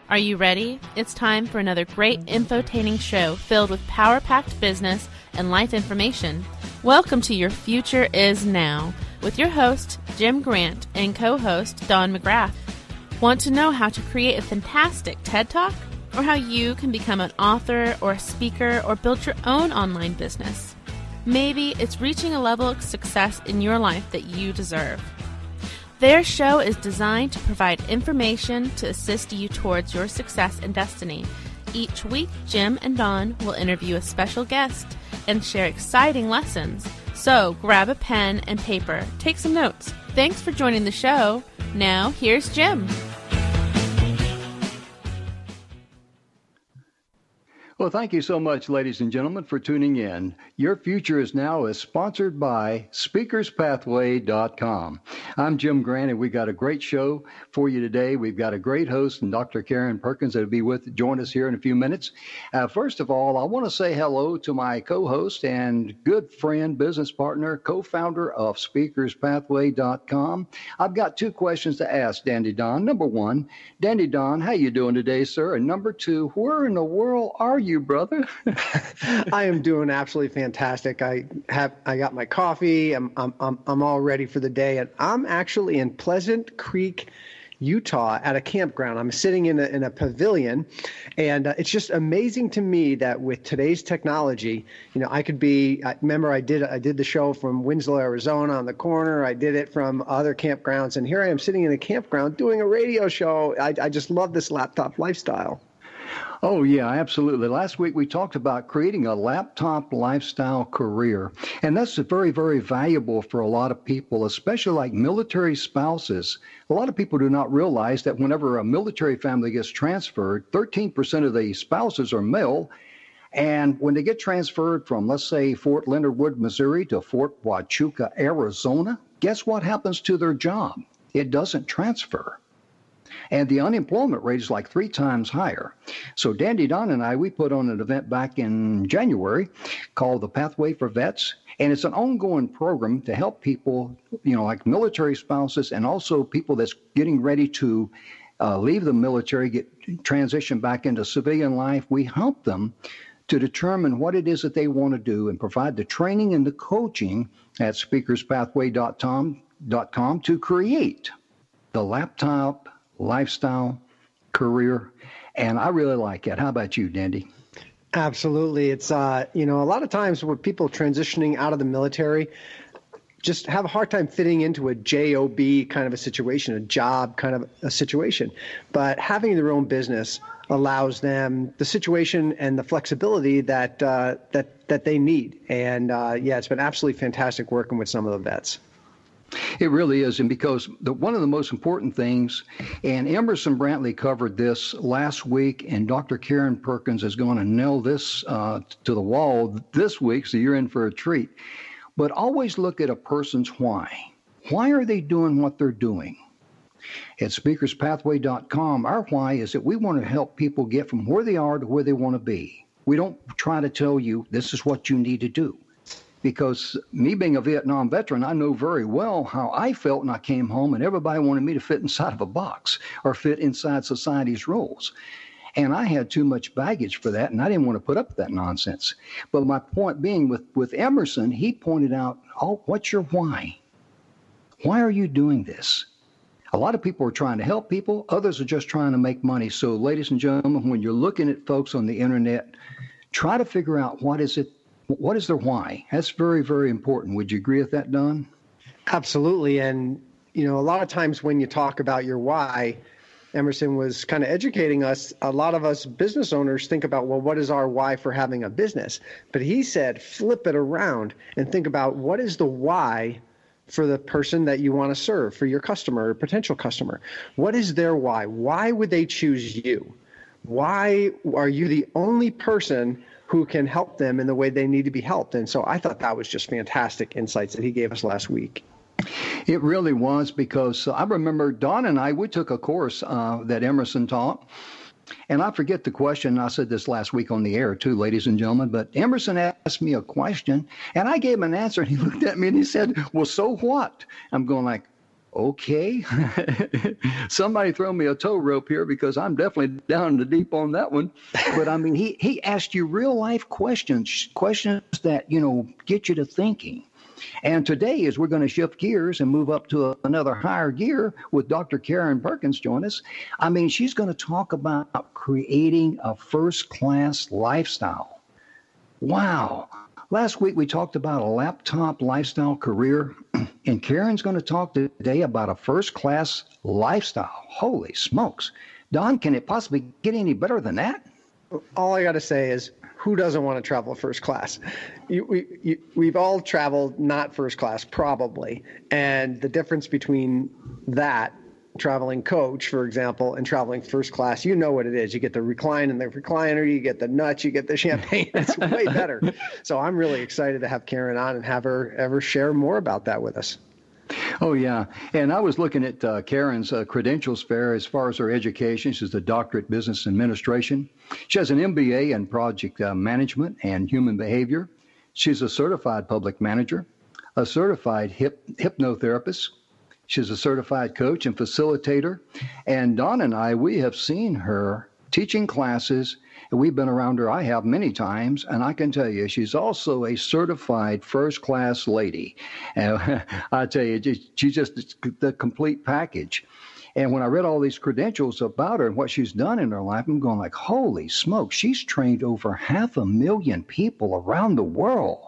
Are you ready? It's time for another great infotaining show filled with power-packed business and life information. Welcome to Your Future Is Now with your host, Jim Grant, and co-host, Don McGrath. Want to know how to create a fantastic TED Talk? Or how you can become an author or a speaker or build your own online business? Maybe it's reaching a level of success in your life that you deserve. Their show is designed to provide information to assist you towards your success and destiny. Each week, Jim and Don will interview a special guest and share exciting lessons. So grab a pen and paper, take some notes. Thanks for joining the show. Now, here's Jim. Well, thank you so much, ladies and gentlemen, for tuning in. Your Future Is Now is sponsored by SpeakersPathway.com. I'm Jim Grant, and we got a great show for you today. We've got a great host, and Dr. Karen Perkins, that will join us here in a few minutes. First of all, I want to say hello to my co-host and good friend, business partner, co-founder of SpeakersPathway.com. I've got two questions to ask Dandy Don. Number one, Dandy Don, how you doing today, sir? And number two, where in the world are you, brother? I am doing absolutely fantastic. I got my coffee. I'm all ready for the day, and I'm actually in Pleasant Creek, Utah, at a campground. I'm sitting in a pavilion, and it's just amazing to me that with today's technology, you know, I did the show from Winslow, Arizona, on the corner. I did it from other campgrounds, and here I am sitting in a campground doing a radio show. I just love this laptop lifestyle. Oh, yeah, absolutely. Last week we talked about creating a laptop lifestyle career, and that's very, very valuable for a lot of people, especially like military spouses. A lot of people do not realize that whenever a military family gets transferred, 13% of the spouses are male, and when they get transferred from, let's say, Fort Leonard Wood, Missouri to Fort Huachuca, Arizona, guess what happens to their job? It doesn't transfer. And the unemployment rate is like 3 times higher. So Dandy Don and I, we put on an event back in January called the Pathway for Vets. And it's an ongoing program to help people, you know, like military spouses and also people that's getting ready to leave the military, transition back into civilian life. We help them to determine what it is that they want to do and provide the training and the coaching at speakerspathway.com to create the laptop lifestyle career, and I really like it. How about you, Dandy? Absolutely. It's a lot of times where people transitioning out of the military just have a hard time fitting into a job kind of a situation, a job kind of a situation. But having their own business allows them the situation and the flexibility that they need. And it's been absolutely fantastic working with some of the vets. It really is, and because one of the most important things, and Emerson Brantley covered this last week, and Dr. Karen Perkins is going to nail this to the wall this week, so you're in for a treat. But always look at a person's why. Why are they doing what they're doing? At SpeakersPathway.com, our why is that we want to help people get from where they are to where they want to be. We don't try to tell you this is what you need to do. Because me being a Vietnam veteran, I know very well how I felt when I came home and everybody wanted me to fit inside of a box or fit inside society's rules. And I had too much baggage for that, and I didn't want to put up with that nonsense. But my point being, with Emerson, he pointed out, what's your why? Why are you doing this? A lot of people are trying to help people. Others are just trying to make money. So, ladies and gentlemen, when you're looking at folks on the internet, try to figure out what is their why? That's very, very important. Would you agree with that, Don? Absolutely. And, a lot of times when you talk about your why, Emerson was kind of educating us. A lot of us business owners think about, well, what is our why for having a business? But he said, flip it around and think about what is the why for the person that you want to serve, for your customer or potential customer. What is their why? Why would they choose you? Why are you the only person who can help them in the way they need to be helped? And so I thought that was just fantastic insights that he gave us last week. It really was, because I remember Don and we took a course that Emerson taught, and I forget the question. I said this last week on the air too, ladies and gentlemen, but Emerson asked me a question, and I gave him an answer, and he looked at me and he said, well, so what? I'm going like, okay, somebody throw me a tow rope here because I'm definitely down in the deep on that one. But I mean, he asked you real life questions that, get you to thinking. And today, as we're going to shift gears and move up to another higher gear with Dr. Karen Perkins join us, I mean, she's going to talk about creating a first-class lifestyle. Wow. Last week, we talked about a laptop lifestyle career, and Karen's going to talk today about a first-class lifestyle. Holy smokes. Don, can it possibly get any better than that? All I got to say is, who doesn't want to travel first class? We've all traveled not first class, probably. And the difference between that, traveling coach, for example, and traveling first class, you know what it is. You get the recline in the recliner, you get the nuts, you get the champagne. It's way better. So I'm really excited to have Karen on and have her ever share more about that with us. Oh, yeah. And I was looking at Karen's credentials fair as far as her education. She's a doctorate in business administration. She has an MBA in project management and human behavior. She's a certified public manager, a certified hypnotherapist. She's a certified coach and facilitator. And Don and I, we have seen her teaching classes. And we've been around her, I have many times, and I can tell you, she's also a certified first-class lady. I tell you, she's just the complete package. And when I read all these credentials about her and what she's done in her life, I'm going like, holy smoke, she's trained over 500,000 people around the world.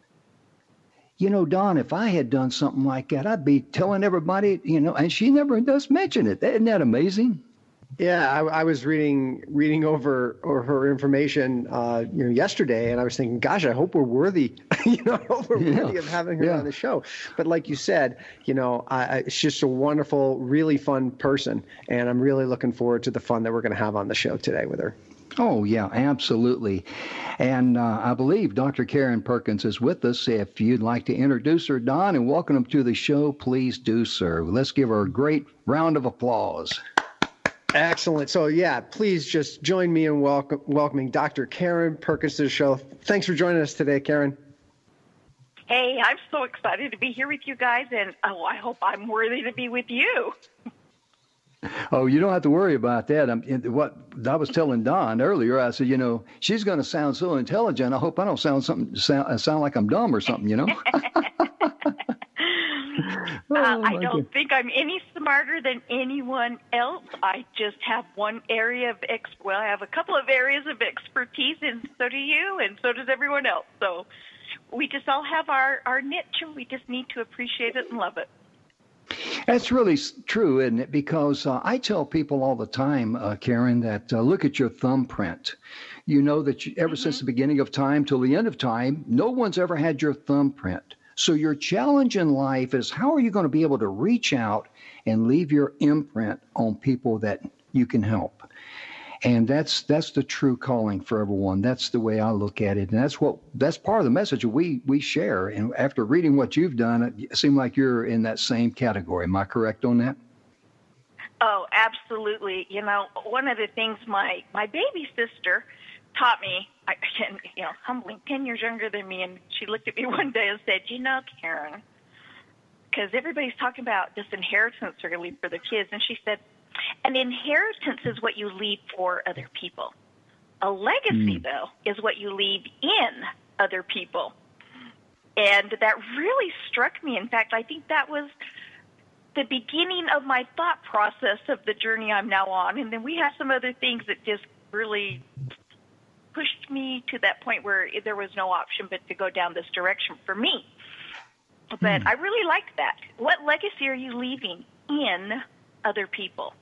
Don, if I had done something like that, I'd be telling everybody, and she never does mention it. Isn't that amazing? Yeah, I was reading over her information, yesterday, and I was thinking, gosh, I hope we're worthy, worthy of having her on the show. But like you said, she's just a wonderful, really fun person, and I'm really looking forward to the fun that we're going to have on the show today with her. Oh, yeah, absolutely. And I believe Dr. Karen Perkins is with us. If you'd like to introduce her, Don, and welcome her to the show, please do so. Let's give her a great round of applause. Excellent. So, please just join me in welcoming Dr. Karen Perkins to the show. Thanks for joining us today, Karen. Hey, I'm so excited to be here with you guys, and I hope I'm worthy to be with you. Oh, you don't have to worry about that. What I was telling Don earlier, I said, she's going to sound so intelligent. I hope I don't sound like I'm dumb or something, I don't think I'm any smarter than anyone else. I just have one area of I have a couple of areas of expertise, and so do you, and so does everyone else. So we just all have our niche, and we just need to appreciate it and love it. That's really true, isn't it? Because I tell people all the time, Karen, that look at your thumbprint. You know that ever since the beginning of time till the end of time, no one's ever had your thumbprint. So your challenge in life is how are you going to be able to reach out and leave your imprint on people that you can help? And that's the true calling for everyone. That's the way I look at it. And that's part of the message we share. And after reading what you've done, it seems like you're in that same category. Am I correct on that? Oh, absolutely. One of the things my baby sister taught me, humbling, 10 years younger than me, and she looked at me one day and said, Karen, because everybody's talking about this inheritance they're going to leave for their kids, and she said, an inheritance is what you leave for other people. A legacy, though, is what you leave in other people. And that really struck me. In fact, I think that was the beginning of my thought process of the journey I'm now on. And then we have some other things that just really pushed me to that point where there was no option but to go down this direction for me. But I really liked that. What legacy are you leaving in other people?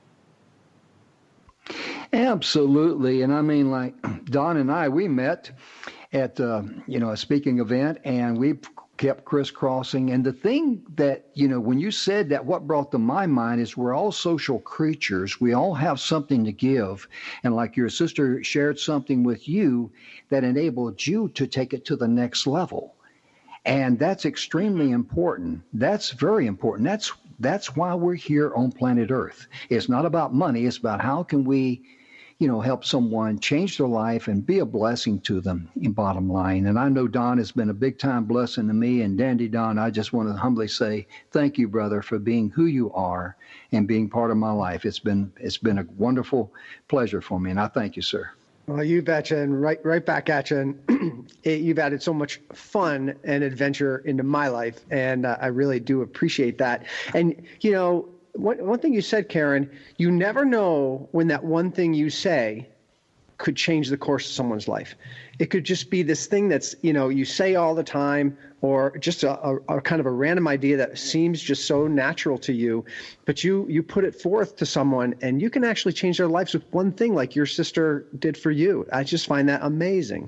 Absolutely. And I mean, like Don and I, we met at, a speaking event, and we kept crisscrossing. And the thing that, when you said that, what brought to my mind is we're all social creatures. We all have something to give. And like your sister shared something with you that enabled you to take it to the next level. And that's extremely important. That's very important. That's why we're here on planet Earth. It's not about money. It's about how can we, help someone change their life and be a blessing to them in bottom line. And I know Don has been a big time blessing to me. And Dandy Don, I just want to humbly say thank you, brother, for being who you are and being part of my life. It's been a wonderful pleasure for me. And I thank you, sir. Well, you betcha, and right back at you. And you've added so much fun and adventure into my life, and I really do appreciate that. And, one thing you said, Karen, you never know when that one thing you say could change the course of someone's life. It could just be this thing that's, you say all the time, or just a kind of a random idea that seems just so natural to you, but you put it forth to someone and you can actually change their lives with one thing, like your sister did for you. I just find that amazing.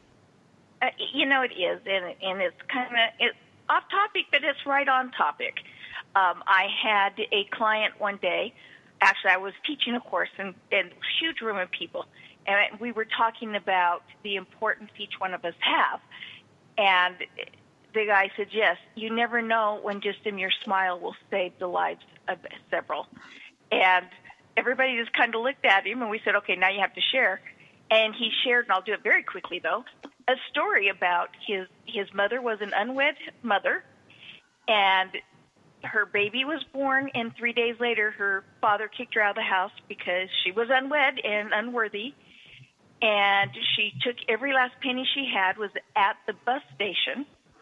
It is, and it's it's off topic, but it's right on topic. I had a client one day. Actually, I was teaching a course and a huge room of people, and we were talking about the importance each one of us have. And the guy said, yes, you never know when just a mere smile will save the lives of several. And everybody just kind of looked at him, and we said, okay, now you have to share. And he shared, and I'll do it very quickly, though, a story about his mother was an unwed mother, and her baby was born, and 3 days later her father kicked her out of the house because she was unwed and unworthy. And she took every last penny she had, was at the bus station,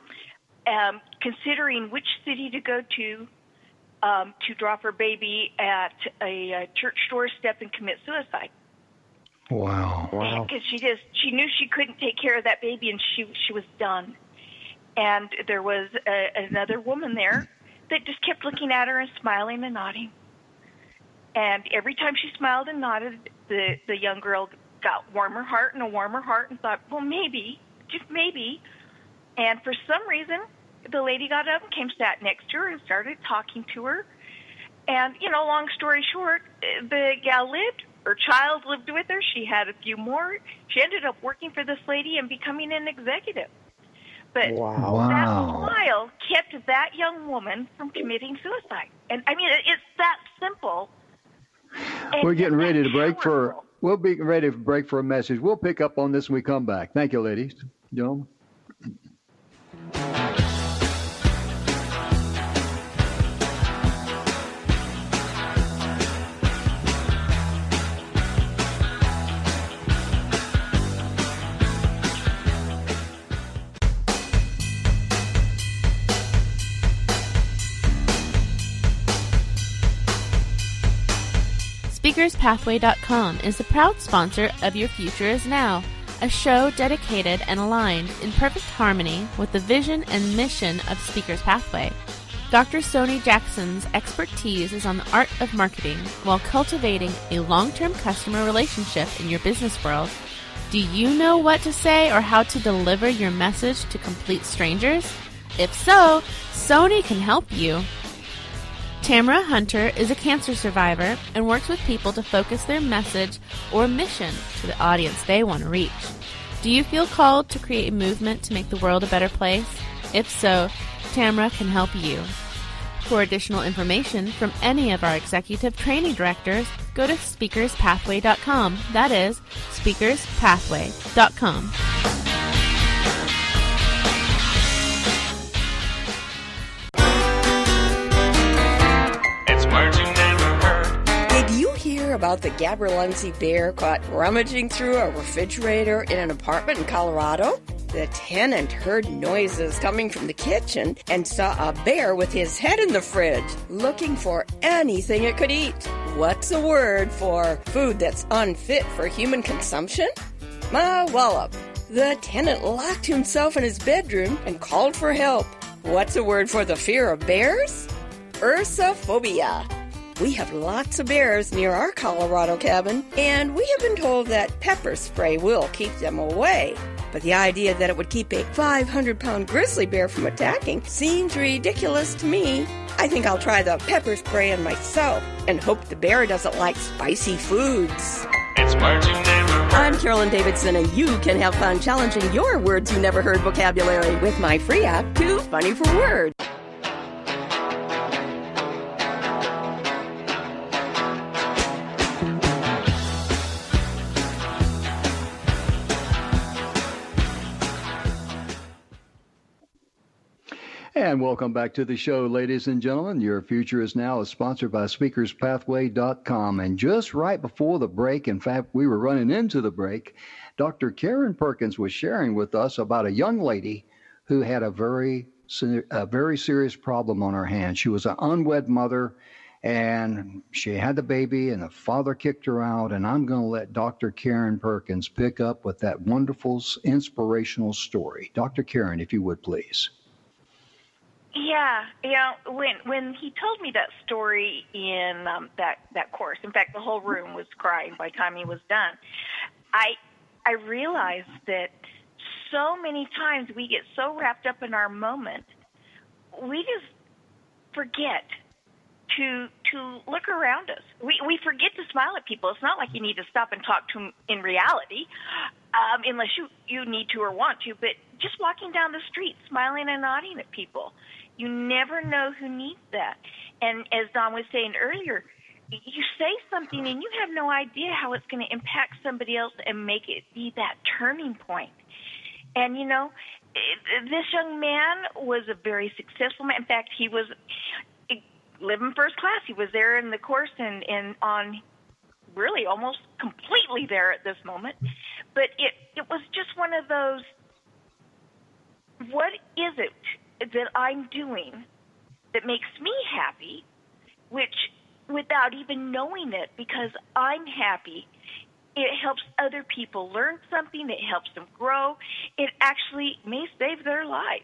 considering which city to go to drop her baby at a church doorstep and commit suicide. Wow. Because she knew she couldn't take care of that baby, and she was done. And there was another woman there that just kept looking at her and smiling and nodding. And every time she smiled and nodded, the young girl got warmer heart and thought, well, maybe, just maybe. And for some reason, the lady got up and came, sat next to her, and started talking to her. And, long story short, the gal lived. Her child lived with her. She had a few more. She ended up working for this lady and becoming an executive. But that smile kept that young woman from committing suicide. And, it's that simple. We're getting ready to break we'll be ready to break for a message. We'll pick up on this when we come back. Thank you, ladies. Gentlemen. SpeakersPathway.com is the proud sponsor of Your Future Is Now, a show dedicated and aligned in perfect harmony with the vision and mission of Speakers Pathway. Dr. Sony Jackson's expertise is on the art of marketing while cultivating a long-term customer relationship in your business world. Do you know what to say or how to deliver your message to complete strangers? If so, Sony can help you. Tamara Hunter is a cancer survivor and works with people to focus their message or mission to the audience they want to reach. Do you feel called to create a movement to make the world a better place? If so, Tamara can help you. For additional information from any of our executive training directors, go to SpeakersPathway.com. That is, SpeakersPathway.com. Did you hear about the Gaberlunzie bear caught rummaging through a refrigerator in an apartment in Colorado? The tenant heard noises coming from the kitchen and saw a bear with his head in the fridge, looking for anything it could eat. What's a word for food that's unfit for human consumption? Ma wallop. The tenant locked himself in his bedroom and called for help. What's a word for the fear of bears? Ursophobia. We have lots of bears near our Colorado cabin, and we have been told that pepper spray will keep them away. But the idea that it would keep a 500-pound grizzly bear from attacking seems ridiculous to me. I think I'll try the pepper spray on myself and hope the bear doesn't like spicy foods. It's words you never heard. I'm Carolyn Davidson, and you can have fun challenging your words you never heard vocabulary with my free app, Too Funny for Words. And welcome back to the show, ladies and gentlemen. Your Future is Now is sponsored by SpeakersPathway.com. And just right before the break, in fact, we were running into the break, Dr. Karen Perkins was sharing with us about a young lady who had a very serious problem on her hands. She was an unwed mother, and she had the baby, and the father kicked her out. And I'm going to let Dr. Karen Perkins pick up with that wonderful, inspirational story. Dr. Karen, if you would, please. Yeah, when he told me that story in that course, in fact, the whole room was crying by the time he was done. I realized that so many times we get so wrapped up in our moment, we just forget to look around us. We forget to smile at people. It's not like you need to stop and talk to them in reality, unless you need to or want to, but just walking down the street, smiling and nodding at people. You never know who needs that. And as Don was saying earlier, you say something and you have no idea how it's going to impact somebody else and make it be that turning point. And, this young man was a very successful man. In fact, he was living first class. He was there in the course and on really almost completely there at this moment. But it was just one of those, what is it that I'm doing that makes me happy, which without even knowing it, because I'm happy, it helps other people learn something, it helps them grow, it actually may save their life.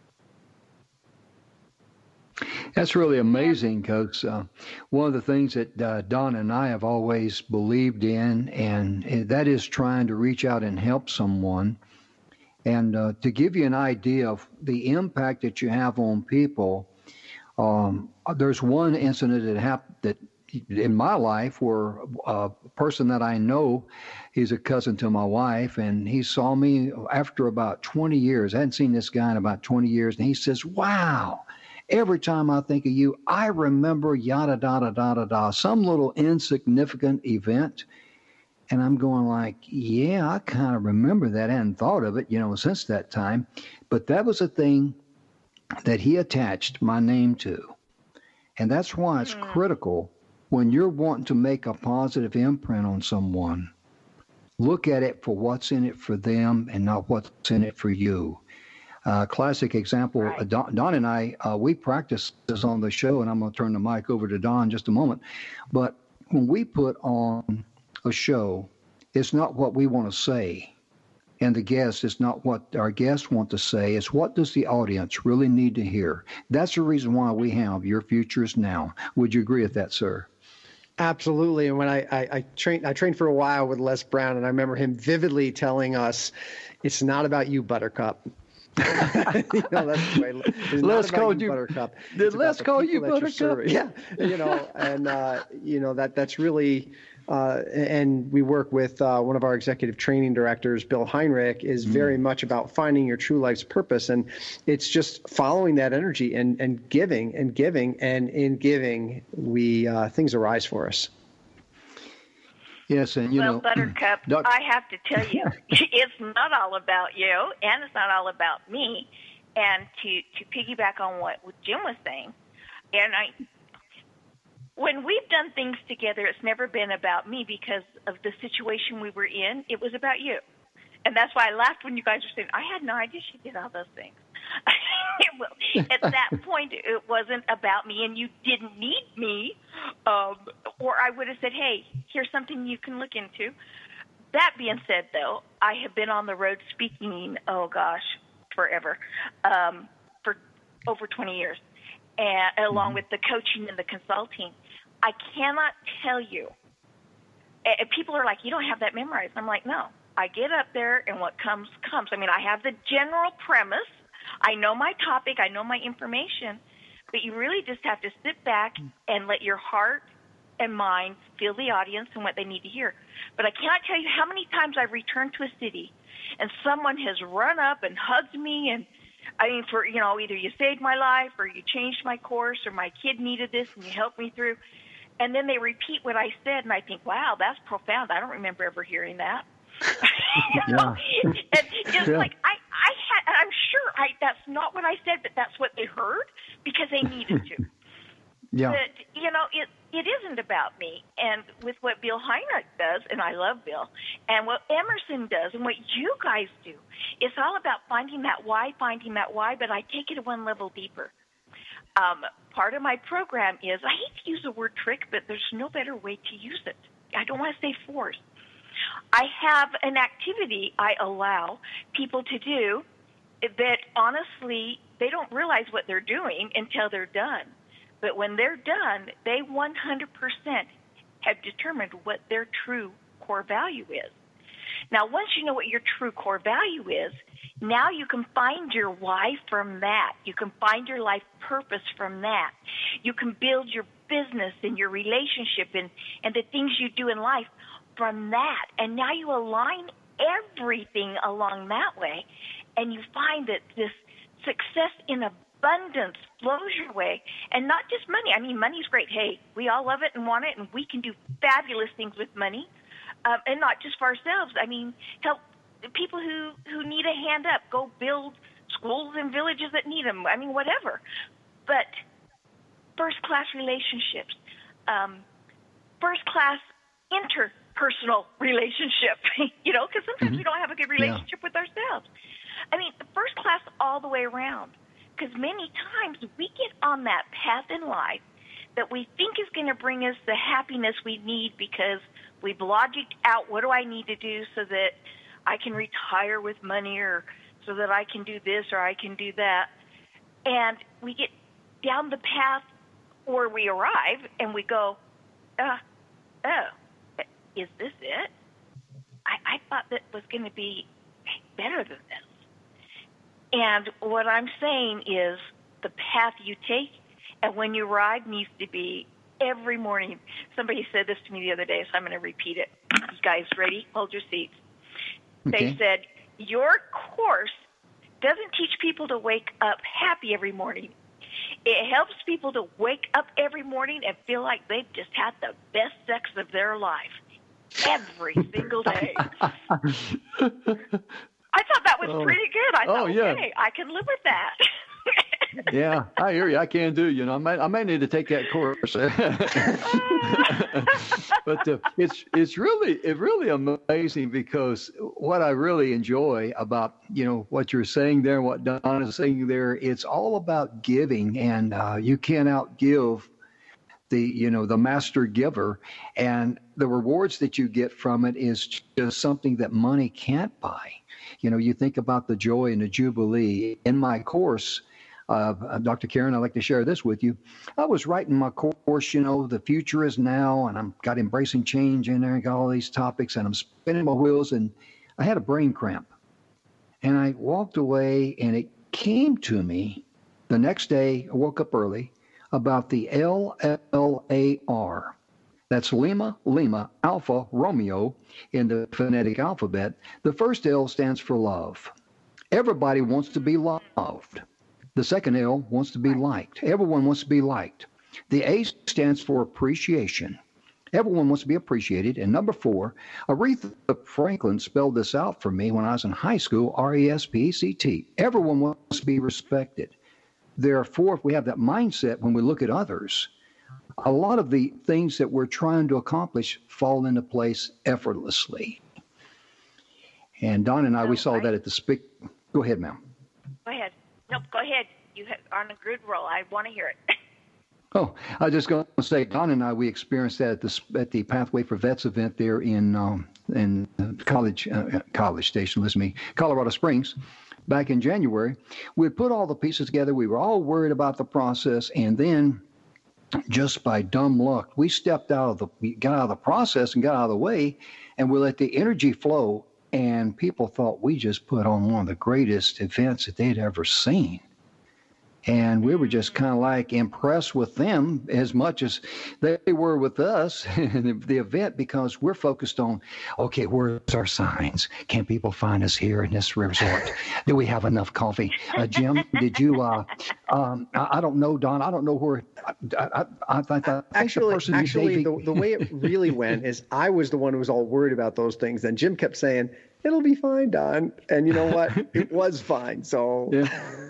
That's really amazing, because one of the things that Don and I have always believed in, and that is trying to reach out and help someone. And to give you an idea of the impact that you have on people, there's one incident that happened that in my life where a person that I know, he's a cousin to my wife, and he saw me after about 20 years. I hadn't seen this guy in about 20 years, and he says, "Wow, every time I think of you, I remember yada, da, da, da, da, da, some little insignificant event." And I'm going like, yeah, I kind of remember that. I hadn't thought of it, since that time. But that was a thing that he attached my name to. And that's why it's critical when you're wanting to make a positive imprint on someone, look at it for what's in it for them and not what's in it for you. Classic example, right. Don and I, we practice this on the show, and I'm going to turn the mic over to Don in just a moment. But when we put on a show, it's not what we want to say, and the guest is not what our guests want to say. It's what does the audience really need to hear. That's the reason why we have Your Future is Now. Would you agree with that, sir? Absolutely. And when I trained for a while with Les Brown, and I remember him vividly telling us, "It's not about you, Buttercup." That's the way. Les called you Buttercup. Did Les call you Buttercup? Yeah. That's really. And we work with one of our executive training directors, Bill Heinrich, is very much about finding your true life's purpose. And it's just following that energy and giving and giving. And in giving, things arise for us. Yes, and Buttercup, I have to tell you, it's not all about you, and it's not all about me. And to piggyback on what Jim was saying, when we've done things together, it's never been about me because of the situation we were in. It was about you. And that's why I laughed when you guys were saying, I had no idea she did all those things. At that point, it wasn't about me, and you didn't need me, or I would have said, hey, here's something you can look into. That being said, though, I have been on the road speaking, forever, for over 20 years, and along with the coaching and the consulting. I cannot tell you. People are like, you don't have that memorized. I'm like, no. I get up there, and what comes, comes. I mean, I have the general premise. I know my topic. I know my information. But you really just have to sit back and let your heart and mind feel the audience and what they need to hear. But I cannot tell you how many times I've returned to a city, and someone has run up and hugged me, and for either you saved my life or you changed my course or my kid needed this and you helped me through. And then they repeat what I said, and I think, wow, that's profound. I don't remember ever hearing that. And it's like I'm sure That's not what I said, but that's what they heard because they needed to. Yeah. But, it isn't about me. And with what Bill Heinrich does, and I love Bill, and what Emerson does, and what you guys do, it's all about finding that why, but I take it one level deeper. Part of my program is, I hate to use the word trick, but there's no better way to use it. I don't want to say force. I have an activity I allow people to do that honestly, they don't realize what they're doing until they're done. But when they're done, they 100% have determined what their true core value is. Now, once you know what your true core value is, now you can find your why from that. You can find your life purpose from that. You can build your business and your relationship and the things you do in life from that. And now you align everything along that way, and you find that this success in abundance flows your way, and not just money. I mean, money's great. Hey, we all love it and want it, and we can do fabulous things with money, and not just for ourselves. I mean, help people who need a hand up, go build schools and villages that need them. I mean, whatever. But first-class relationships, first-class interpersonal relationship, because sometimes we don't have a good relationship with ourselves. I mean, first class all the way around, because many times we get on that path in life that we think is going to bring us the happiness we need because we've logicked out what do I need to do so that I can retire with money, or so that I can do this or I can do that. And we get down the path, or we arrive and we go, is this it? I thought that was going to be better than this. And what I'm saying is the path you take and when you arrive needs to be every morning. Somebody said this to me the other day, so I'm going to repeat it. You guys ready? Hold your seats. Okay. They said, your course doesn't teach people to wake up happy every morning. It helps people to wake up every morning and feel like they've just had the best sex of their life every single day. I thought that was pretty good. I thought, okay, I can live with that. Yeah, I hear you. I can do. I may need to take that course. But it's really amazing, because what I really enjoy about what you're saying there, what Don is saying there, it's all about giving, and you can't outgive the master giver, and the rewards that you get from it is just something that money can't buy. You think about the joy and the jubilee. In my course, Dr. Karen, I'd like to share this with you. I was writing my course, the future is now, and I've got embracing change in there, and got all these topics, and I'm spinning my wheels, and I had a brain cramp. And I walked away, and it came to me the next day. I woke up early, about the LLAR. That's Lima, Alpha, Romeo in the phonetic alphabet. The first L stands for love. Everybody wants to be loved. The second L wants to be liked. Everyone wants to be liked. The A stands for appreciation. Everyone wants to be appreciated. And number 4, Aretha Franklin spelled this out for me when I was in high school, RESPECT. Everyone wants to be respected. Therefore, if we have that mindset when we look at others, a lot of the things that we're trying to accomplish fall into place effortlessly. And Don and I, we saw that at the Go ahead, ma'am. Go ahead. Nope, go ahead. You are on a good roll. I want to hear it. Oh, I was just going to say, Don and I, we experienced that at the Pathway for Vets event there in College Station, Colorado Springs, back in January. We put all the pieces together. We were all worried about the process, and then just by dumb luck, we got out of the process and got out of the way, and we let the energy flow. And people thought we just put on one of the greatest events that they'd ever seen. And we were just kind of like impressed with them as much as they were with us in the event, because we're focused on, okay, where's our signs? Can people find us here in this resort? Do we have enough coffee? Jim, did you, I don't know, Don, I don't know where, I think the way it really went is I was the one who was all worried about those things. And Jim kept saying, it'll be fine, Don. And you know what? It was fine. So yeah.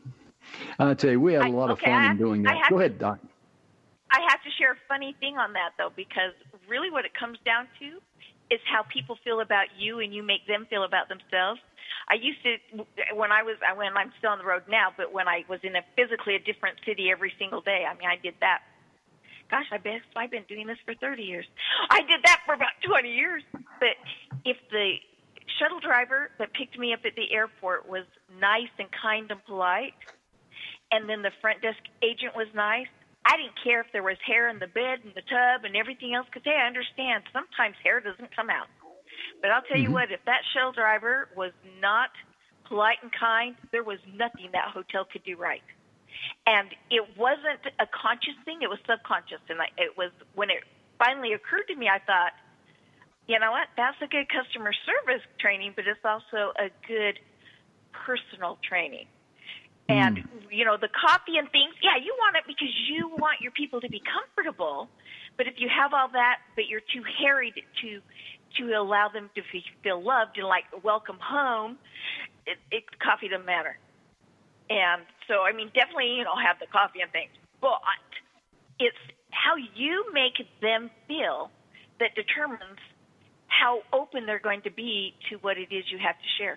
I tell you, we had a lot of fun in doing that. Go ahead, Doc. I have to share a funny thing on that, though, because really what it comes down to is how people feel about you and you make them feel about themselves. I used to, when I'm still on the road now, but when I was in physically a different city every single day, I mean, I did that. Gosh, I've been doing this for 30 years. I did that for about 20 years. But if the shuttle driver that picked me up at the airport was nice and kind and polite, and then the front desk agent was nice, I didn't care if there was hair in the bed and the tub and everything else, because, hey, I understand sometimes hair doesn't come out. But I'll tell you what, if that shuttle driver was not polite and kind, there was nothing that hotel could do right. And it wasn't a conscious thing, it was subconscious. And it was when it finally occurred to me, I thought, you know what, that's a good customer service training, but it's also a good personal training. And, you know, the coffee and things, yeah, you want it because you want your people to be comfortable. But if you have all that, but you're too harried to allow them to feel loved and like welcome home, coffee doesn't matter. And so, I mean, definitely, you know, have the coffee and things. But it's how you make them feel that determines how open they're going to be to what it is you have to share.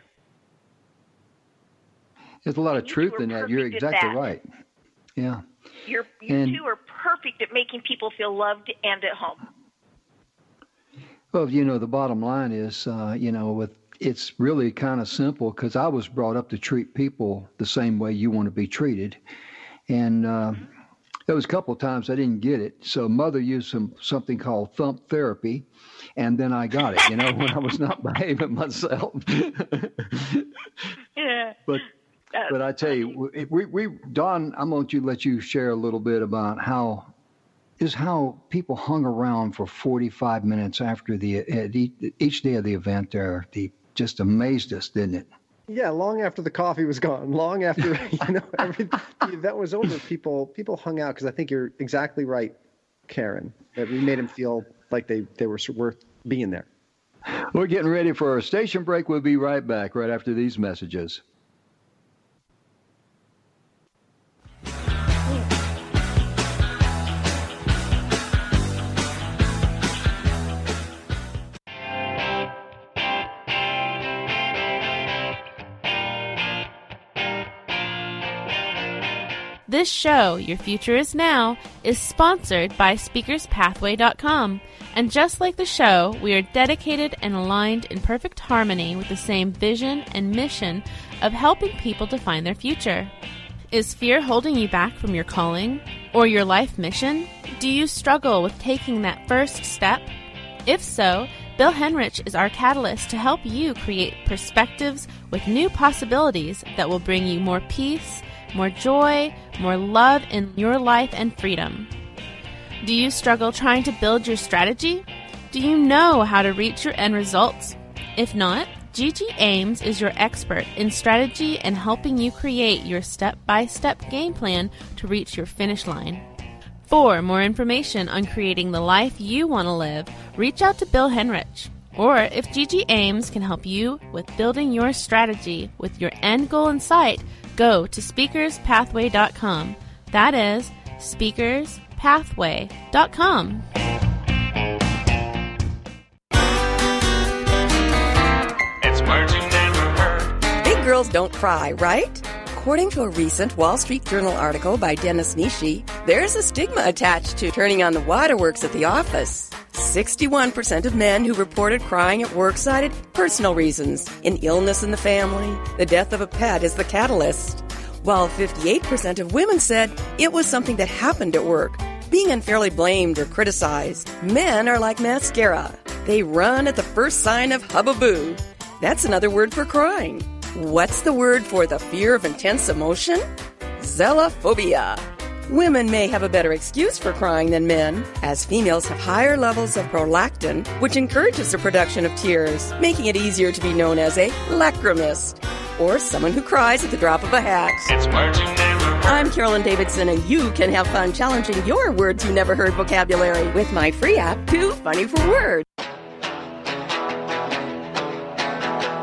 There's a lot of truth in that. You're exactly right. Yeah. You two are perfect at making people feel loved and at home. Well, you know, the bottom line is, you know, it's really kind of simple because I was brought up to treat people the same way you want to be treated. And there was a couple of times I didn't get it. So Mother used something called thump therapy, and then I got it, you know, when I was not behaving myself. Yeah. But I tell you, Don, I'm going to let you share a little bit about how people hung around for 45 minutes after each day of the event there. Just amazed us, didn't it? Yeah, long after the coffee was gone, long after the event was over, people hung out because I think you're exactly right, Karen. That we made them feel like they were worth being there. We're getting ready for our station break. We'll be right back right after these messages. This show, Your Future Is Now, is sponsored by SpeakersPathway.com. And just like the show, we are dedicated and aligned in perfect harmony with the same vision and mission of helping people to find their future. Is fear holding you back from your calling or your life mission? Do you struggle with taking that first step? If so, Bill Henrich is our catalyst to help you create perspectives with new possibilities that will bring you more peace, more joy, more love in your life and freedom. Do you struggle trying to build your strategy? Do you know how to reach your end results? If not, Gigi Ames is your expert in strategy and helping you create your step-by-step game plan to reach your finish line. For more information on creating the life you want to live, reach out to Bill Henrich. Or if Gigi Ames can help you with building your strategy with your end goal in sight, go to SpeakersPathway.com. That is SpeakersPathway.com. It's words you never heard. Big girls don't cry, right? According to a recent Wall Street Journal article by Dennis Nishi, there's a stigma attached to turning on the waterworks at the office. 61% of men who reported crying at work cited personal reasons, an illness in the family, the death of a pet is the catalyst. While 58% of women said it was something that happened at work, being unfairly blamed or criticized. Men are like mascara. They run at the first sign of hubbub. That's another word for crying. What's the word for the fear of intense emotion? Zelophobia. Women may have a better excuse for crying than men, as females have higher levels of prolactin, which encourages the production of tears, making it easier to be known as a lachrymist, or someone who cries at the drop of a hat. It's words you never heard. I'm Carolyn Davidson, and you can have fun challenging your words you never heard vocabulary with my free app, Too Funny for Words.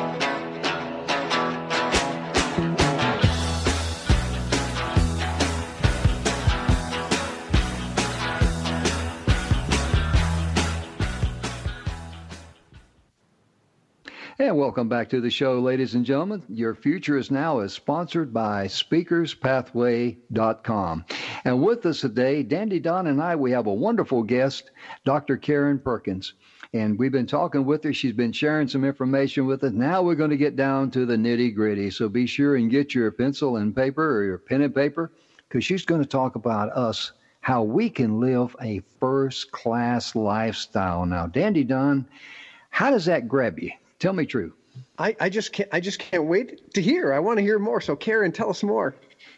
And welcome back to the show, ladies and gentlemen. Your Future is Now is sponsored by SpeakersPathway.com. And with us today, Dandy Don and I, we have a wonderful guest, Dr. Karen Perkins. And we've been talking with her. She's been sharing some information with us. Now we're going to get down to the nitty-gritty. So be sure and get your pencil and paper or your pen and paper, because she's going to talk about us, how we can live a first-class lifestyle. Now, Dandy Don, how does that grab you? Tell me true. I just can't wait to hear. I want to hear more. So Karen, tell us more.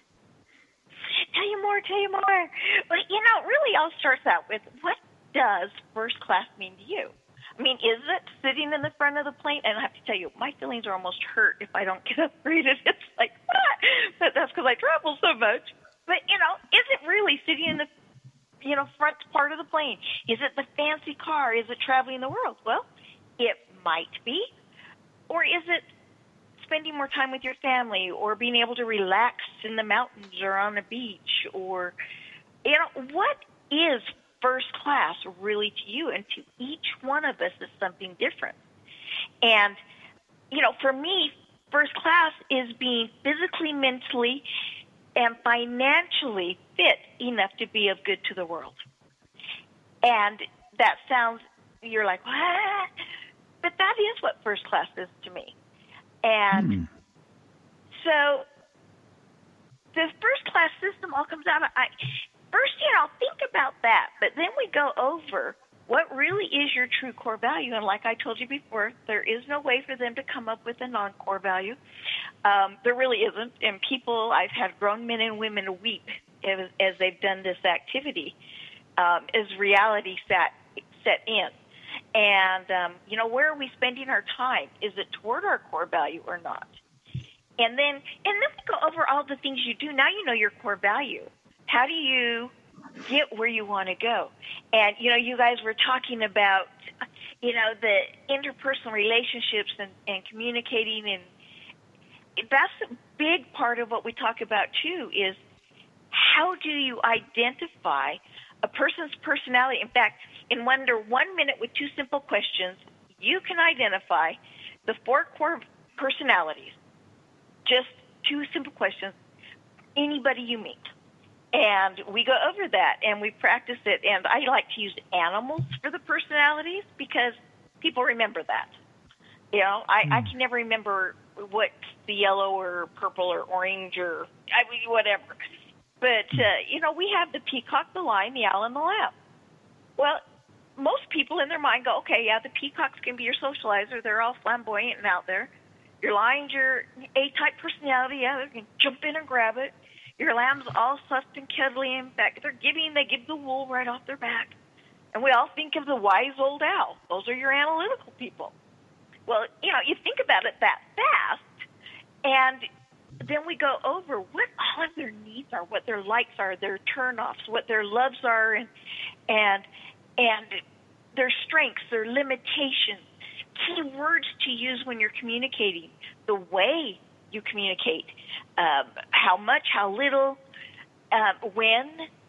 Tell you more. Well, really all starts out with, what does first class mean to you? I mean, is it sitting in the front of the plane? And I have to tell you, my feelings are almost hurt if I don't get upgraded. It's like, what? But that's because I travel so much. But, is it really sitting in the, front part of the plane? Is it the fancy car? Is it traveling the world? Well, it might be. Or is it spending more time with your family, or being able to relax in the mountains or on a beach? Or, what is first class really to you? And to each one of us is something different. And, for me, first class is being physically, mentally, and financially fit enough to be of good to the world. And that sounds, you're like, what? But that is what first class is to me. And so the first class system all comes out of, first, think about that. But then we go over what really is your true core value. And like I told you before, there is no way for them to come up with a non-core value. There really isn't. And I've had grown men and women weep as they've done this activity, as reality set in. And, where are we spending our time? Is it toward our core value or not? And then we go over all the things you do. Now you know your core value. How do you get where you want to go? And, you guys were talking about, the interpersonal relationships and communicating. And that's a big part of what we talk about, too, is how do you identify a person's personality? In fact, in under 1 minute with 2 simple questions, you can identify the 4 core personalities. Just 2 simple questions, anybody you meet. And we go over that, and we practice it. And I like to use animals for the personalities because people remember that. I can never remember what's the yellow or purple or orange or whatever. But, we have the peacock, the lion, the owl, and the lamb. Well, most people in their mind go, okay, yeah, the peacock's going to be your socializer. They're all flamboyant and out there. Your lion's your A-type personality. Yeah, they can jump in and grab it. Your lamb's all soft and cuddly. In fact, they give the wool right off their back. And we all think of the wise old owl. Those are your analytical people. Well, you think about it that fast, and then we go over what all of their needs are, what their likes are, their turn-offs, what their loves are, and their strengths, their limitations, key words to use when you're communicating, the way you communicate, how much, how little, when,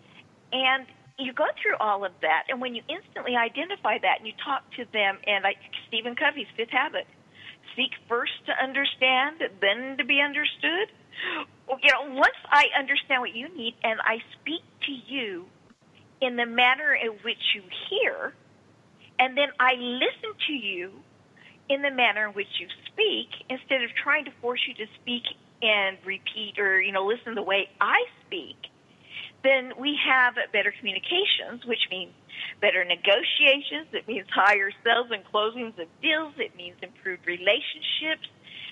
and you go through all of that. And when you instantly identify that and you talk to them, and like Stephen Covey's 5th habit, seek first to understand, then to be understood. Once I understand what you need and I speak to you in the manner in which you hear, and then I listen to you in the manner in which you speak, instead of trying to force you to speak and repeat or, listen the way I speak, then we have better communications, which means better negotiations. It means higher sales and closings of deals. It means improved relationships.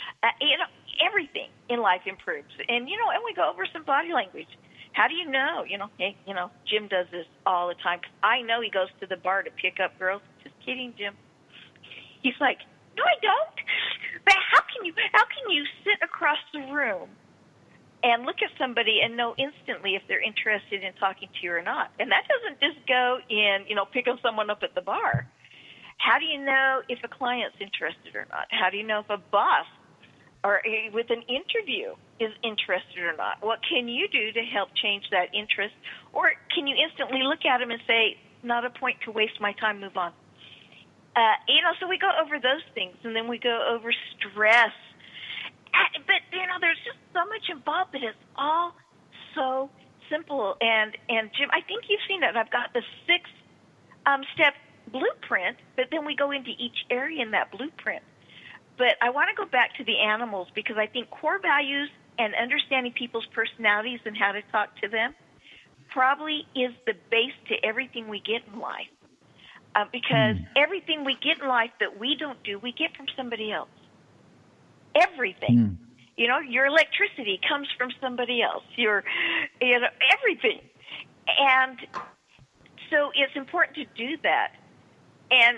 Everything in life improves. And, and we go over some body language. How do you know? Hey, Jim does this all the time. 'Cause I know he goes to the bar to pick up girls. Just kidding, Jim. He's like, no, I don't. But how can you sit across the room and look at somebody and know instantly if they're interested in talking to you or not? And that doesn't just go in, picking someone up at the bar. How do you know if a client's interested or not? How do you know if a boss or with an interview is interested or not? What can you do to help change that interest? Or can you instantly look at them and say, not a point to waste my time, move on? So we go over those things, and then we go over stress. But, there's just so much involved, but it's all so simple. And Jim, I think you've seen it. I've got the 6-step blueprint, but then we go into each area in that blueprint. But I want to go back to the animals because I think core values and understanding people's personalities and how to talk to them probably is the base to everything we get in life. Because everything we get in life that we don't do, we get from somebody else. Everything. Your electricity comes from somebody else. Everything. And so it's important to do that. And,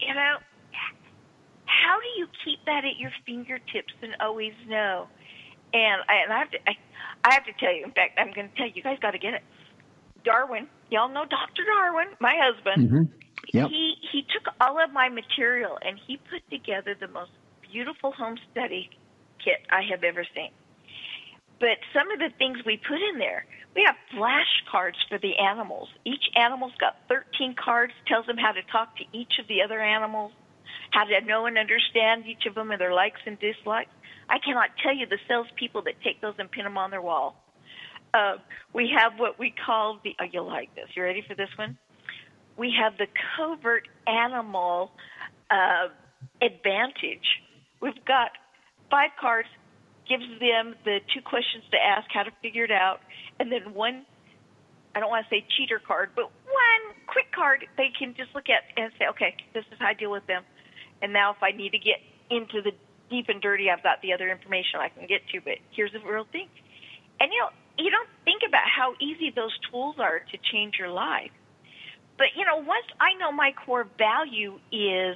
how do you keep that at your fingertips and always know? And I have to tell you, in fact, I'm going to tell you, you guys got to get it. Darwin, y'all know Dr. Darwin, my husband. Mm-hmm. Yep. He took all of my material and he put together the most beautiful home study kit I have ever seen. But some of the things we put in there, we have flashcards for the animals. Each animal's got 13 cards, tells them how to talk to each of the other animals, how to know and understand each of them and their likes and dislikes. I cannot tell you the salespeople that take those and pin them on their wall. We have what we call you'll like this. You ready for this one? We have the covert animal advantage. We've got 5 cards, gives them the 2 questions to ask, how to figure it out, and then one, I don't want to say cheater card, but one quick card they can just look at and say, okay, this is how I deal with them. And now if I need to get into the deep and dirty, I've got the other information I can get to, but here's the real thing. And, you don't think about how easy those tools are to change your life. But, once I know my core value is,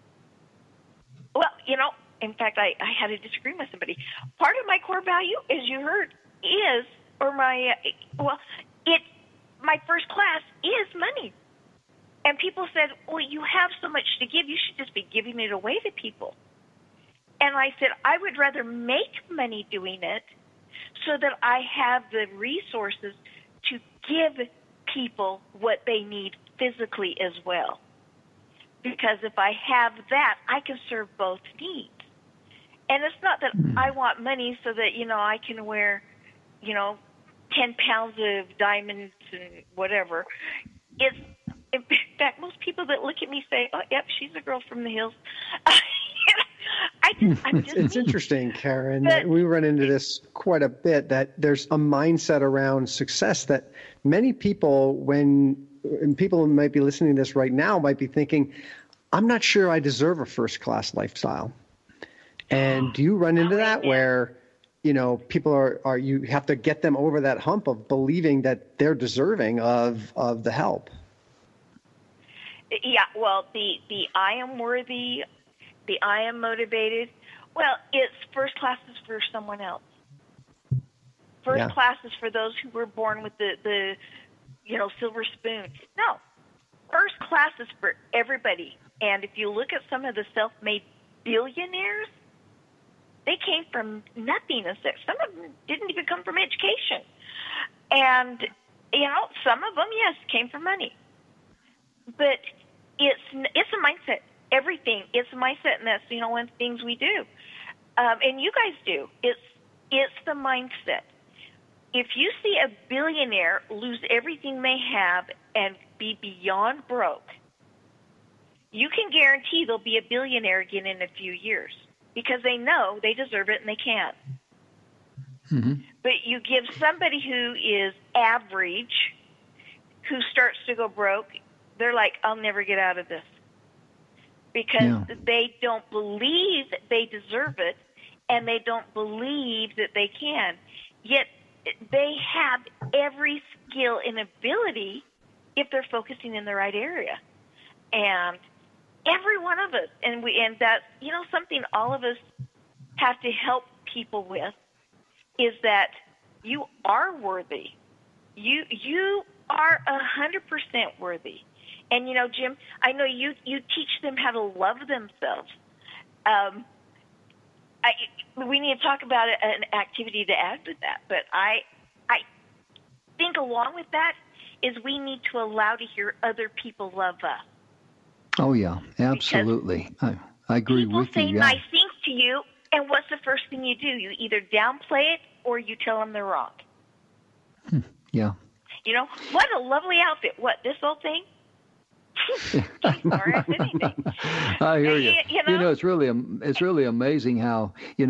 in fact, I had a disagreement with somebody. Part of my core value, as you heard, my first class is money. And people said, well, you have so much to give, you should just be giving it away to people. And I said, I would rather make money doing it so that I have the resources to give people what they need physically as well. Because if I have that, I can serve both needs. And it's not that I want money so that, I can wear, 10 pounds of diamonds and whatever. It's, in fact, most people that look at me say, oh, yep, she's a girl from the hills. It's interesting, Karen, that we run into this quite a bit, that there's a mindset around success that many people, and people who might be listening to this right now might be thinking, I'm not sure I deserve a first-class lifestyle. And do you run into that where, people are you have to get them over that hump of believing that they're deserving of the help? Yeah, well, the I am worthy, the I am motivated, well, it's first class is for someone else. First class is for those who were born with the silver spoon. No, first class is for everybody. And if you look at some of the self-made billionaires, they came from nothing. Some of them didn't even come from education. And, some of them, yes, came from money. But it's a mindset. Everything, it's a mindset, and that's, one of the things we do. And you guys do. It's the mindset. If you see a billionaire lose everything they have and be beyond broke, you can guarantee they'll be a billionaire again in a few years because they know they deserve it and they can. Mm-hmm. But you give somebody who is average, who starts to go broke, they're like, I'll never get out of this. Because they don't believe that they deserve it, and they don't believe that they can. Yet they have every skill and ability if they're focusing in the right area. And every one of us, and that's, something all of us have to help people with, is that you are worthy. You are 100% worthy. And, Jim, I know you teach them how to love themselves. We need to talk about an activity to add to that. But I think along with that is we need to allow to hear other people love us. Oh, yeah, absolutely. I agree People with say you. Yeah. nice things to you, and what's the first thing you do? You either downplay it or you tell them they're wrong. Yeah. You know, what a lovely outfit. What, this old thing? Geez, sorry, I said anything. I hear you. You know? It's really amazing how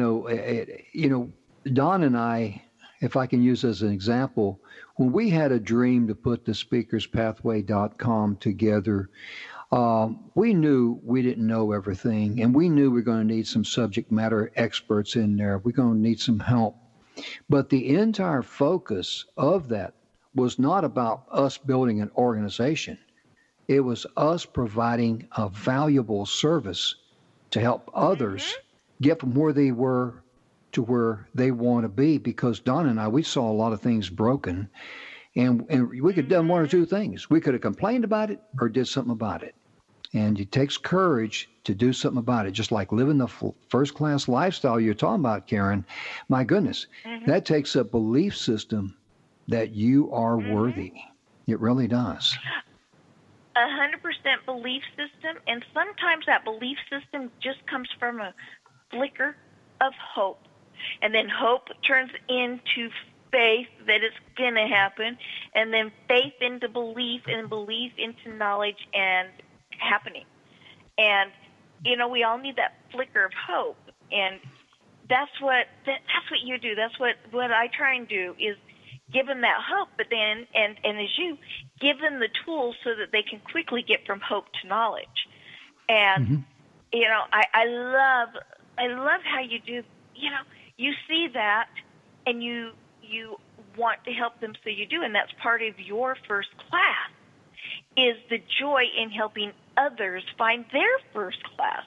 Don and I, if I can use as an example, when we had a dream to put the speakerspathway.com together, we knew we didn't know everything, and we knew we were going to need some subject matter experts in there. We're going to need some help. But the entire focus of that was not about us building an organization. It was us providing a valuable service to help others get from where they were to where they want to be. Because Don and I, we saw a lot of things broken, and we could have done one or two things. We could have complained about it or did something about it. And it takes courage to do something about it, just like living the first-class lifestyle you're talking about, Karen. My goodness, that takes a belief system that you are worthy. It really does. 100% belief system, and sometimes that belief system just comes from a flicker of hope. And then hope turns into faith that it's going to happen, and then faith into belief, and belief into knowledge and happening. And, we all need that flicker of hope, and that's what you do. That's what I try and do is give them that hope, but then, and as you, give them the tools so that they can quickly get from hope to knowledge. And, I love how you do, you see that and you want to help them, so you do, and that's part of your first class, is the joy in helping others find their first class.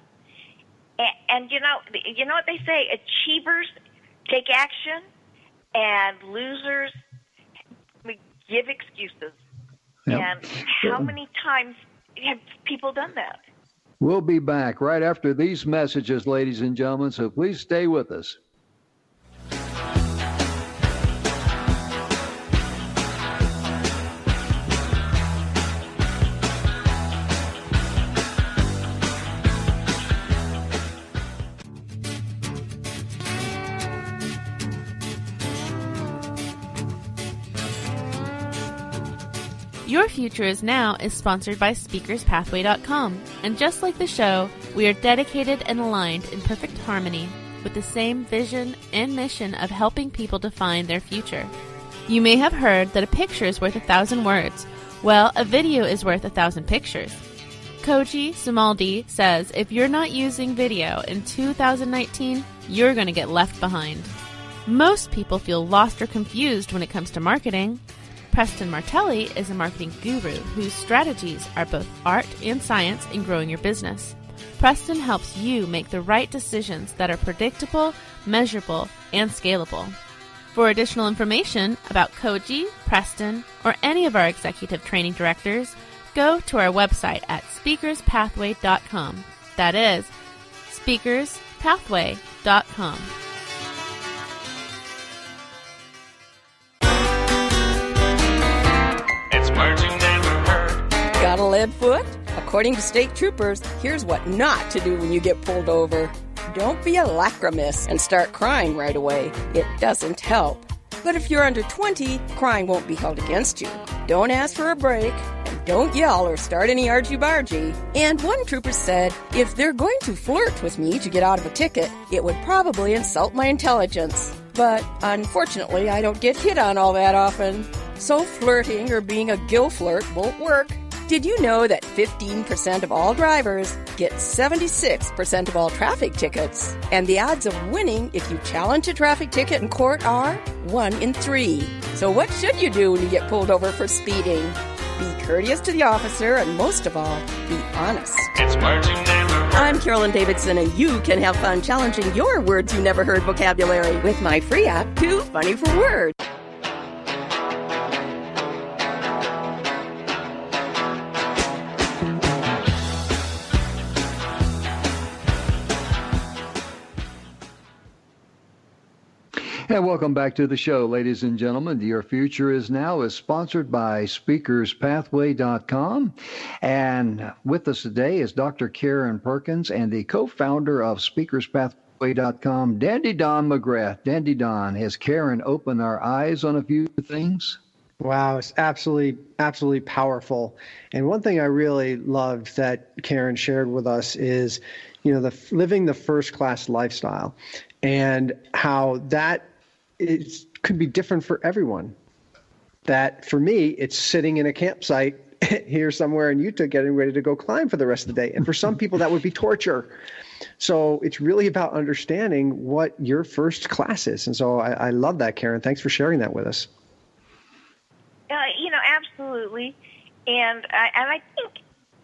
And you know what they say, achievers take action and losers give excuses. Yep. And how many times have people done that? We'll be back right after these messages, ladies and gentlemen, so please stay with us. Your Future Is Now is sponsored by SpeakersPathway.com, and just like the show, we are dedicated and aligned in perfect harmony with the same vision and mission of helping people define their future. You may have heard that a picture is worth 1,000 words. Well, a video is worth 1,000 pictures. Koji Sumaldi says if you're not using video in 2019, you're going to get left behind. Most people feel lost or confused when it comes to marketing. Preston Martelli is a marketing guru whose strategies are both art and science in growing your business. Preston helps you make the right decisions that are predictable, measurable, and scalable. For additional information about Koji, Preston, or any of our executive training directors, go to our website at speakerspathway.com. That is speakerspathway.com. Got a lead foot? According to state troopers, here's what not to do when you get pulled over. Don't be a lachrymous and start crying right away. It doesn't help. But if you're under 20, crying won't be held against you. Don't ask for a break, and don't yell or start any argy-bargy. And one trooper said, if they're going to flirt with me to get out of a ticket, it would probably insult my intelligence. But unfortunately, I don't get hit on all that often. So flirting or being a gill flirt won't work. Did you know that 15% of all drivers get 76% of all traffic tickets? And the odds of winning if you challenge a traffic ticket in court are 1 in 3. So what should you do when you get pulled over for speeding? Be courteous to the officer, and most of all, be honest. It's words you never heard. I'm Carolyn Davidson, and you can have fun challenging your words you never heard vocabulary with my free app, Too Funny for Words. And welcome back to the show, ladies and gentlemen. Your Future Is Now is sponsored by SpeakersPathway.com. And with us today is Dr. Karen Perkins and the co-founder of SpeakersPathway.com, Dandy Don McGrath. Dandy Don, has Karen opened our eyes on a few things? Wow, it's absolutely powerful. And one thing I really loved that Karen shared with us is, living the first-class lifestyle, and how that could be different for everyone. That for me, it's sitting in a campsite here somewhere in Utah getting ready to go climb for the rest of the day. And for some people, that would be torture. So it's really about understanding what your first class is. And so I love that, Karen. Thanks for sharing that with us. Absolutely. And I think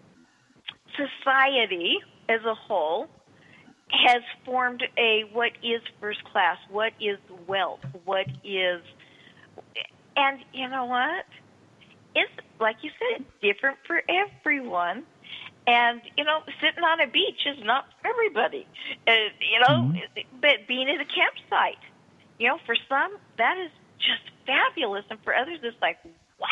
society as a whole has formed what is first class, what is wealth, what is, and you know what? It's, like you said, different for everyone. And, sitting on a beach is not for everybody, but being at a campsite, for some, that is just fabulous. And for others, it's like, what?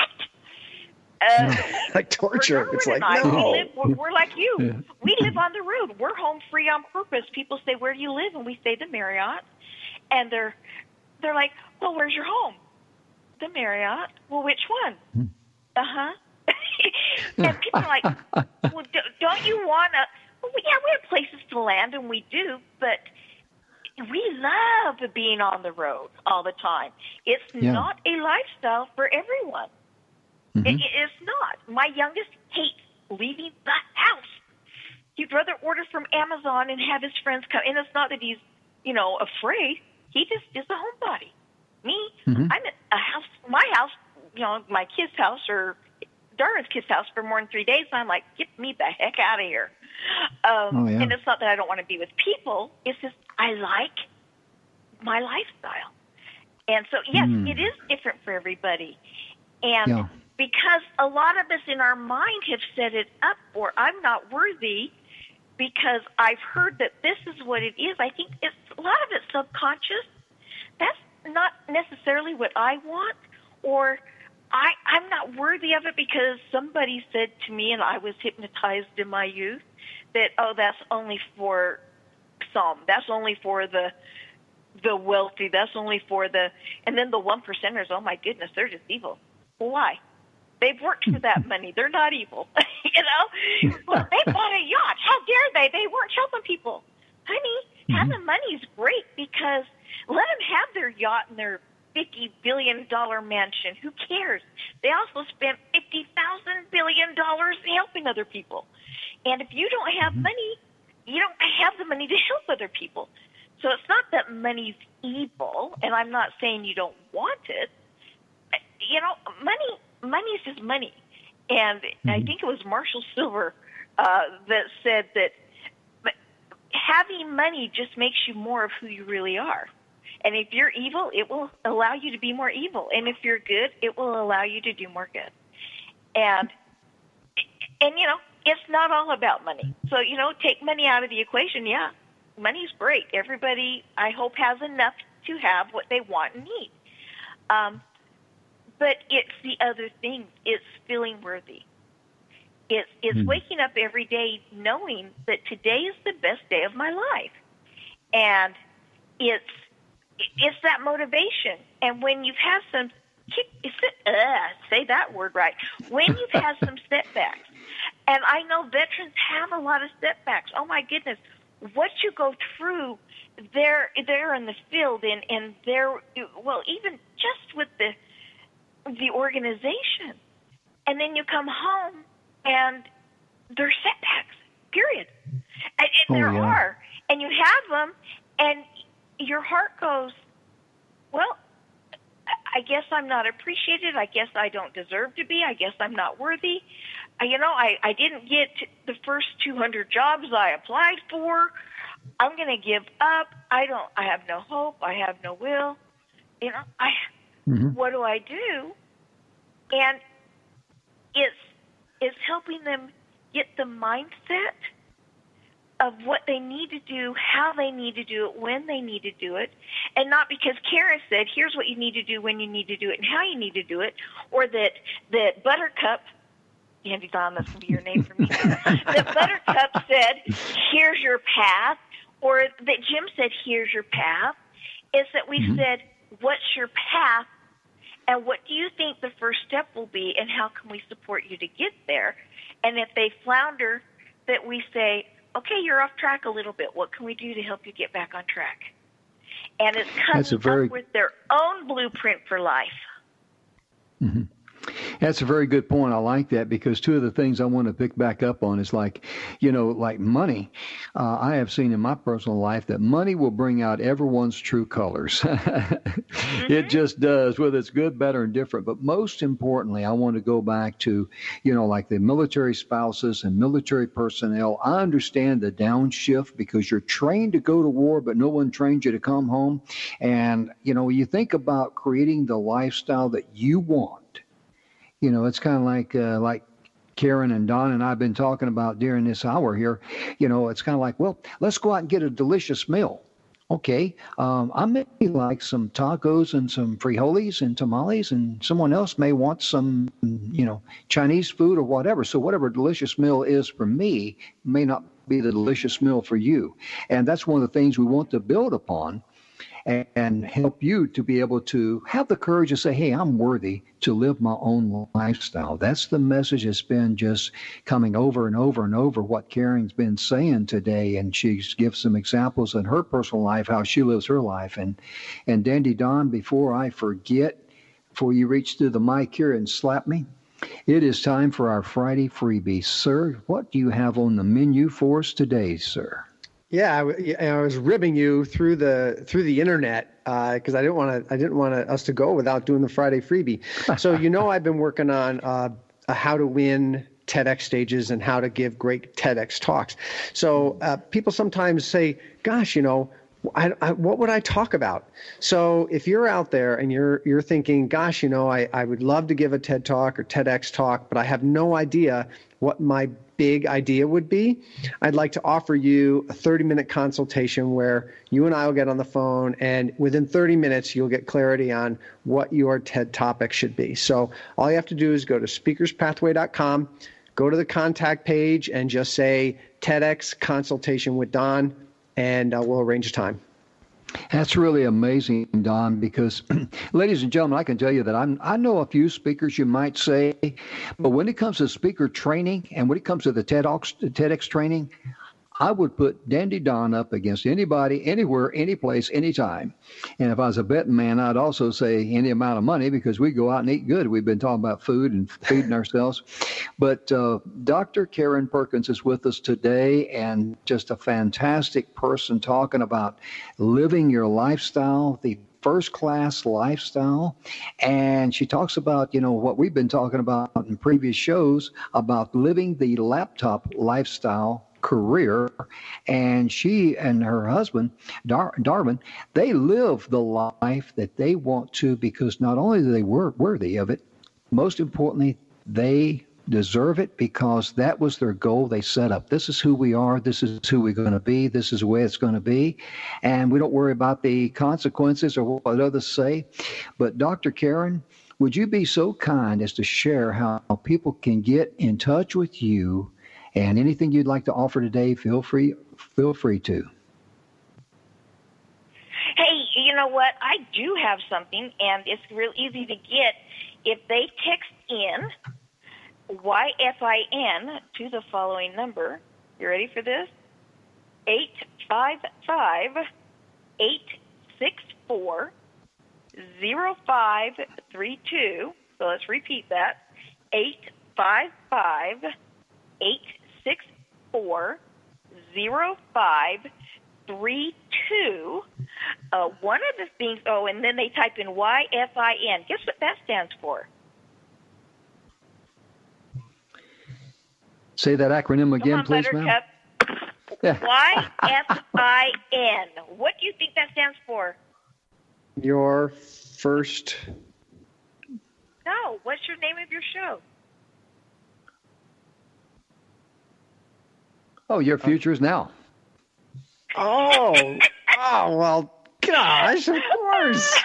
Like torture. It's like, no. We're like you. Yeah. We live on the road. We're home free on purpose. People say, where do you live? And we say the Marriott. And they're like, well, where's your home? The Marriott. Well, which one? Uh-huh. And people are like, well, don't you want to? Well, yeah, we have places to land, and we do, but we love being on the road all the time. It's not a lifestyle for everyone. It's not. My youngest hates leaving the house. He'd rather order from Amazon and have his friends come. And it's not that he's, afraid. He just is a homebody. Me, I'm at a house, my house, my kid's house or Darwin's kid's house for more than 3 days. And I'm like, get me the heck out of here. And it's not that I don't want to be with people. It's just I like my lifestyle. And so, yes, it is different for everybody. And because a lot of us in our mind have set it up for, I'm not worthy because I've heard that this is what it is. I think a lot of it's subconscious. That's not necessarily what I want, or I'm not worthy of it because somebody said to me, and I was hypnotized in my youth, that, that's only for some. That's only for the wealthy. That's only for and then the 1%ers, oh my goodness, they're just evil. Well, why? They've worked for that money. They're not evil. Well, they bought a yacht. How dare they? They weren't helping people. Honey, having money is great because let them have their yacht and their $50 billion mansion. Who cares? They also spent $50,000 billion helping other people. And if you don't have money, you don't have the money to help other people. So it's not that money's evil, and I'm not saying you don't want it. Money is just money. And I think it was Marshall Silver that said that having money just makes you more of who you really are. And if you're evil, it will allow you to be more evil. And if you're good, it will allow you to do more good. And it's not all about money. So, take money out of the equation. Yeah, money's great. Everybody, I hope, has enough to have what they want and need. But it's the other thing. It's feeling worthy. It's waking up every day knowing that today is the best day of my life. And it's that motivation. And when you've had some say that word right. When you've had some setbacks, and I know veterans have a lot of setbacks. Oh my goodness, what you go through there in the field, and there, well, even just with the organization, and then you come home and there's setbacks. Period. And there are, and you have them, and your heart goes, well, I guess I'm not appreciated. I guess I don't deserve to be. I guess I'm not worthy. I didn't get the first 200 jobs I applied for. I'm going to give up. I have no hope. I have no will. What do I do? And it's helping them get the mindset of what they need to do, how they need to do it, when they need to do it, and not because Karen said, here's what you need to do, when you need to do it, and how you need to do it, or that Buttercup, Andy Don, that's going to be your name for me, that Buttercup said, here's your path, or that Jim said, here's your path. Is that we said, what's your path, and what do you think the first step will be, and how can we support you to get there? And if they flounder, that we say, okay, you're off track a little bit. What can we do to help you get back on track? And it's coming up with their own blueprint for life. Mm-hmm. That's a very good point. I like that, because two of the things I want to pick back up on is like money. I have seen in my personal life that money will bring out everyone's true colors. It just does, whether it's good, better, and different. But most importantly, I want to go back to, like the military spouses and military personnel. I understand the downshift because you're trained to go to war, but no one trained you to come home. And, you think about creating the lifestyle that you want. It's kind of like Karen and Don and I have been talking about during this hour here. It's kind of like, well, let's go out and get a delicious meal. Okay, I may like some tacos and some frijoles and tamales, and someone else may want some, Chinese food or whatever. So whatever delicious meal is for me may not be the delicious meal for you. And that's one of the things we want to build upon and help you to be able to have the courage to say, hey, I'm worthy to live my own lifestyle. That's the message that's been just coming over and over and over, what Karen's been saying today. And she gives some examples in her personal life, how she lives her life. And Dandy Don, before I forget, before you reach through the mic here and slap me, it is time for our Friday freebie. Sir, what do you have on the menu for us today, sir? Yeah, I was ribbing you through the internet because I didn't want us to go without doing the Friday freebie. So I've been working on how to win TEDx stages and how to give great TEDx talks. So people sometimes say, "Gosh, what would I talk about?" So if you're out there and you're thinking, "Gosh, I would love to give a TED talk or TEDx talk, but I have no idea what my big idea would be," I'd like to offer you a 30-minute consultation where you and I will get on the phone, and within 30 minutes, you'll get clarity on what your TED topic should be. So all you have to do is go to speakerspathway.com, go to the contact page, and just say TEDx consultation with Don, and we'll arrange a time. That's really amazing, Don, because, ladies and gentlemen, I can tell you that I know a few speakers, you might say, but when it comes to speaker training and when it comes to the TEDx training, I would put Dandy Don up against anybody, anywhere, any place, anytime. And if I was a betting man, I'd also say any amount of money, because we go out and eat good. We've been talking about food and feeding ourselves. But Dr. Karen Perkins is with us today, and just a fantastic person talking about living your lifestyle, the first-class lifestyle. And she talks about, what we've been talking about in previous shows about living the laptop lifestyle career. And she and her husband, Darwin, they live the life that they want to, because not only are they worthy of it, most importantly, they deserve it, because that was their goal they set up. This is who we are. This is who we're going to be. This is the way it's going to be. And we don't worry about the consequences or what others say. But Dr. Karen, would you be so kind as to share how people can get in touch with you, and anything you'd like to offer today, feel free to. Hey, you know what? I do have something, and it's real easy to get. If they text in YFIN to the following number, you ready for this? 855-864-0532. So let's repeat that. 855-864-0532. One of the things, and then they type in YFIN. Guess what that stands for? Say that acronym again, please, ma'am. YFIN. What do you think that stands for? Your first. No. What's your name of your show? Oh, your future is now. Oh, well, gosh, of course.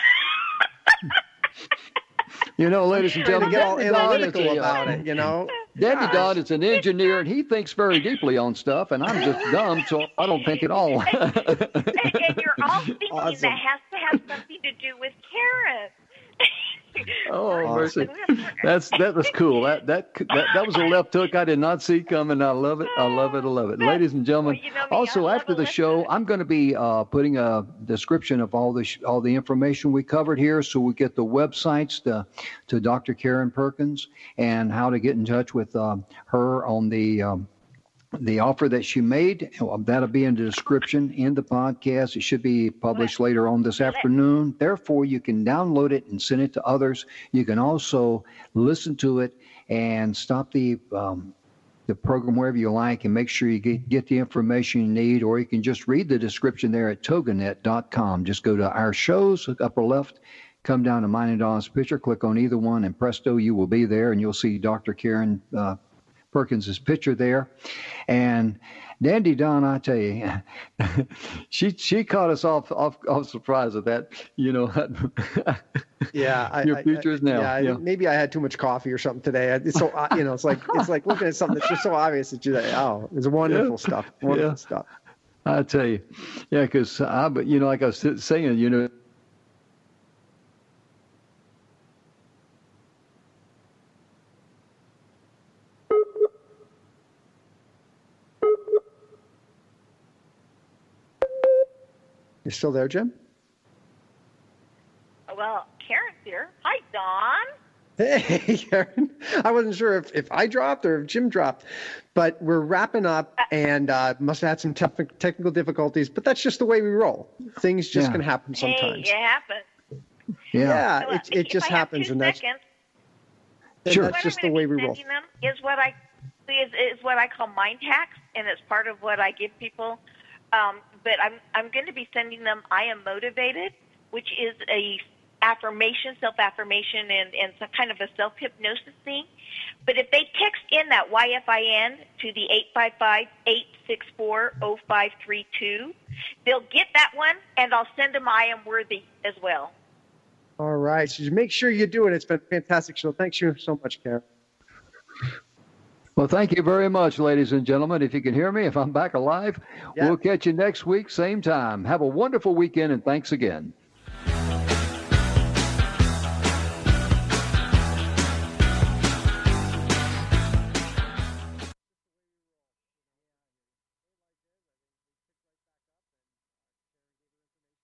You know, ladies and To gentlemen, get all Danny Dodd is analytical a, about it, you know? Danny Gosh. Dodd is an engineer, and he thinks very deeply on stuff, and I'm just dumb, so I don't think at all. And you're all thinking Awesome. that has to have something to do with Karen. Oh, mercy. Awesome. That was cool. That was a left hook I did not see coming. I love it. I love it. I love it. Ladies and gentlemen, Well, you know me, I also love after a the left show, hook. I'm going to be putting a description of all the information we covered here, so we get the websites to Dr. Karen Perkins and how to get in touch with her on the offer that she made. That'll be in the description in the podcast. It should be published later on this afternoon. Therefore, you can download it and send it to others. You can also listen to it and stop the program wherever you like and make sure you get the information you need, or you can just read the description there at toganet.com. Just go to our shows, upper left, come down to Mine and Don's picture, click on either one, and presto, you will be there, and you'll see Dr. Karen Perkins' picture there. And Dandy Don, I tell you, she caught us off surprise with that. You know, Yeah, your future is now. Yeah, Yeah. maybe I had too much coffee or something today. It's so it's like looking at something that's just so obvious that you're like, oh, it's wonderful stuff. Wonderful stuff. I tell you, yeah, because like I was saying, you know. You still there, Jim? Well, Karen's here. Hi, Dawn. Hey, Karen. I wasn't sure if I dropped or if Jim dropped, but we're wrapping up and must have had some technical difficulties, but that's just the way we roll. Things just can happen sometimes. Hey, it happens. Yeah. Well, it just if I have happens, 2 and that's seconds, Sure. that's what just I'm the way we gonna be roll. sending them is what I call mind hacks, and it's part of what I give people. But I'm going to be sending them I Am Motivated, which is a self-affirmation, and some kind of a self-hypnosis thing. But if they text in that YFIN to the 855-864-0532, they'll get that one, and I'll send them I Am Worthy as well. All right. So make sure you do it. It's been a fantastic show. Thanks you so much, Karen. Well, thank you very much, ladies and gentlemen. If you can hear me, if I'm back alive, Yeah. we'll catch you next week, same time. Have a wonderful weekend, and thanks again.